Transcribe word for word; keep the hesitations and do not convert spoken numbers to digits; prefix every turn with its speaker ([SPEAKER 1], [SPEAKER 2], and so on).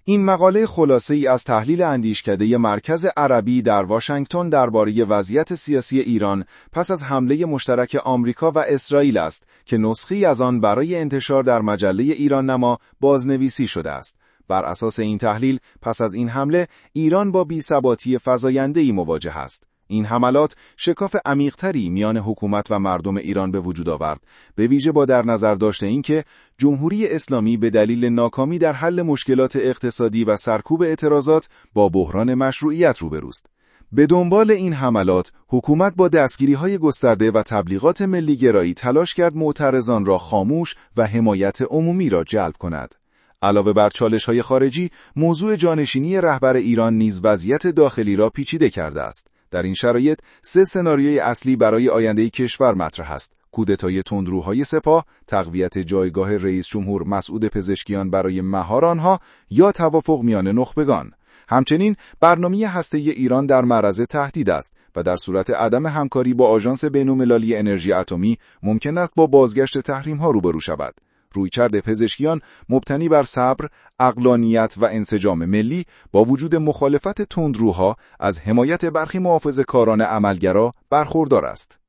[SPEAKER 1] این مقاله خلاصه‌ای از تحلیل اندیشکده مرکز عربی در واشنگتن درباره وضعیت سیاسی ایران پس از حمله مشترک آمریکا و اسرائیل است که نسخه‌ای از آن برای انتشار در مجله ایران نما بازنویسی شده است. بر اساس این تحلیل پس از این حمله ایران با بی‌ثباتی فزاینده‌ای مواجه است. این حملات شکاف عمیق‌تری میان حکومت و مردم ایران به وجود آورد، به ویژه با در نظر داشته اینکه جمهوری اسلامی به دلیل ناکامی در حل مشکلات اقتصادی و سرکوب اعتراضات با بحران مشروعیت روبروست. به دنبال این حملات، حکومت با دستگیری‌های گسترده و تبلیغات ملی‌گرایی تلاش کرد معترضان را خاموش و حمایت عمومی را جلب کند. علاوه بر چالش‌های خارجی، موضوع جانشینی رهبر ایران نیز وضعیت داخلی را پیچیده کرده است. در این شرایط سه سناریوی اصلی برای آینده کشور مطرح است: کودتای تندروهای سپاه، تقویت جایگاه رئیس جمهور مسعود پزشکیان برای مهار آنها یا توافق میان نخبگان. همچنین برنامه هسته‌ای ایران در معرض تهدید است و در صورت عدم همکاری با آژانس بین‌المللی انرژی اتمی ممکن است با بازگشت تحریم‌ها روبرو شود. رویکرد پزشکیان مبتنی بر صبر، عقلانیت و انسجام ملی با وجود مخالفت تندروها از حمایت برخی محافظه‌کاران عملگرا برخوردار است.